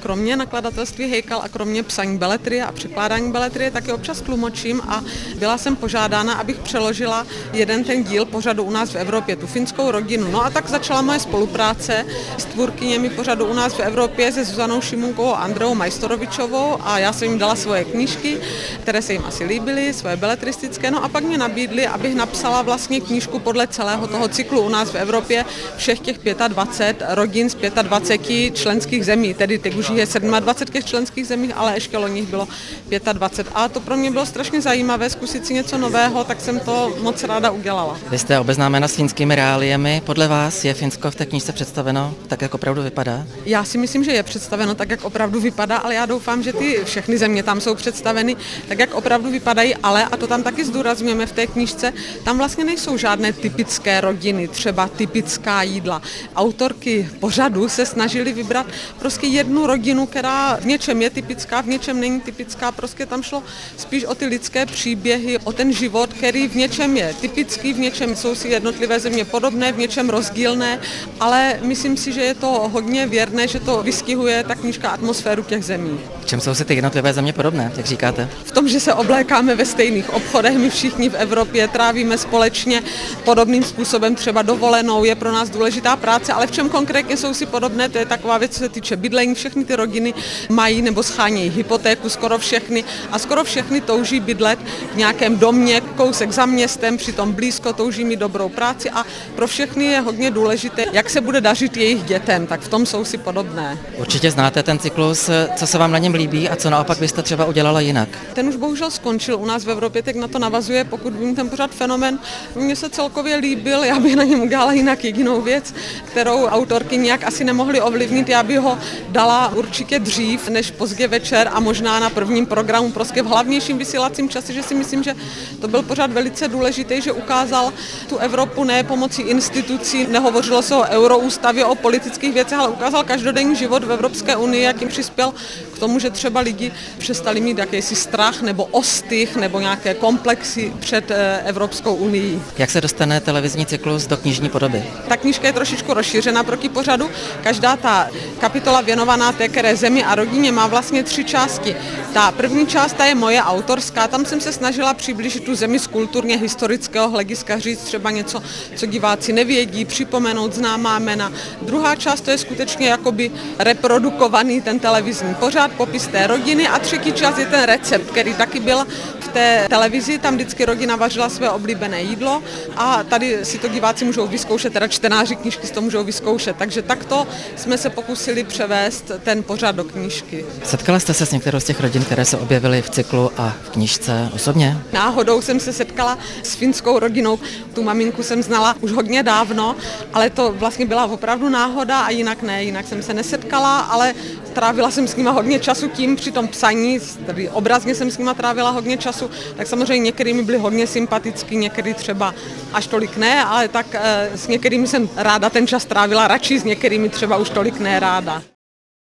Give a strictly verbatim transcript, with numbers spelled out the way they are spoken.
kromě nakladatelství Hejkal a kromě psaní beletrie a překládání beletrie taky občas tlumočím a byla jsem požádána, abych přeložila jeden ten díl pořadu u nás v Evropě, tu Finskou rodinu. No a tak začala moje spolupráce s tvůrkyněmi pořadu u nás v Evropě se Zuzanou Šimunkovou a Andreou Majstorovičovou a já jsem jim dala svoje knížky, které se jim asi líbily, svoje beletristické, no a pak mě nabídli, abych napsala vlastně knížku podle celého toho cyklu u nás v Evropě všech těch dvacet pět rodin z dvacet pět členských zemí, tedy teď už je dvacet sedm těch členských zemí, ale ještě loni bylo dvacet pět. A to pro mě bylo strašně zajímavé zkusit si něco nového, tak jsem to moc ráda udělala. Vy jste obeznámena s finskými reáliemi. Podle vás je Finsko v té knížce představeno tak, jak opravdu vypadá? Já si myslím, že je představeno tak, jak opravdu vypadá, ale já doufám, že ty všechny země tam jsou představeny tak, jak opravdu vypadají, ale, a to tam taky zdůrazňujeme v té knížce, tam vlastně nejsou žádné typické rodiny, třeba typická jídla. Autorky pořadu se snažili vybrat prostě jednu rodinu, která v něčem je typická, v něčem není typická, prostě tam šlo spíš o ty lidské příběhy, o ten život, který v něčem je typický, v něčem jsou si jednotlivé země podobné, v něčem rozdílné, ale myslím si, že je to hodně věrné, že to vystihuje ta knížka atmosféru těch zemí. V čem jsou si ty jednotlivé země podobné, jak říkáte? V tom, že se oblékáme ve stejných obchodech, my všichni v Evropě trávíme společně podobným způsobem třeba dovolenou, je pro nás důležitá práce, ale v čem konkrétně jsou si podobné, to je taková věc, co se týče bydlení, všechny ty rodiny mají nebo schánějí hypotéku, skoro všechny a skoro všechny touží bydlet v nějakém domě, kousek za městem, přitom blízko touží mít dobrou práci a pro všechny je hodně důležité, jak se bude dařit jejich dětem, tak v tom jsou si podobné. Určitě znáte ten cyklus, co se vám na něm líbí a co naopak byste třeba udělala jinak? Ten už bohužel skončil u nás v Evropě, tak na to navazuje, pokud vím ten pořad Fenomén. Mně se celkově líbil, já bych na něm udělala jinak jedinou věc, kterou autorky nějak asi nemohly ovlivnit, já bych ho dala určitě dřív než pozdě večer a možná na prvním programu, prostě v hlavnějším vysílacím čase, že si myslím, že to byl pořad velice důležitý, že ukázal tu Evropu ne pomocí institucí, nehovořilo se o euroústavě, o politických věcech, ale ukázal každodenní život v Evropské unii, jakým přispěl k tomu, že třeba lidi přestali mít jakýsi strach nebo ostych nebo nějaké komplexy před Evropskou unii. Jak se dostane televizní cyklus do knižní podoby? Ta knížka je trošičku rozšířena proti pořadu. Každá ta kapitola věnovaná té které zemi a rodině má vlastně tři části. Ta první část ta je moje autorská, tam jsem se snažila přiblížit tu zemi z kulturně historického hlediska, říct třeba něco, co diváci nevědí, připomenout známá jména. Druhá část to je skutečně jakoby reprodukovaný ten televizní pořad, popis té rodiny a třetí část je ten recept, který taky byl v té televizi, tam vždycky rodina vařila své oblíbené jídlo a tady si to diváci můžou vyzkoušet, teda čtenáři knížky si to můžou vyzkoušet, takže takto jsme se pokusili převést ten pořad do knížky. Setkala jste se s některou z těch rodin, které se objevily v cyklu a v knížce osobně? Náhodou jsem se setkala s finskou rodinou, tu maminku jsem znala už hodně dávno, ale to vlastně byla opravdu náhoda a jinak ne, jinak jsem se nesetkala, ale trávila jsem s nima hodně času tím při tom psaní, tedy obrazně jsem s nima trávila hodně času, tak samozřejmě některými byli hodně sympatický, některý třeba až tolik ne, ale tak e, s některými jsem ráda ten čas trávila radši, s některými třeba už tolik ne ráda.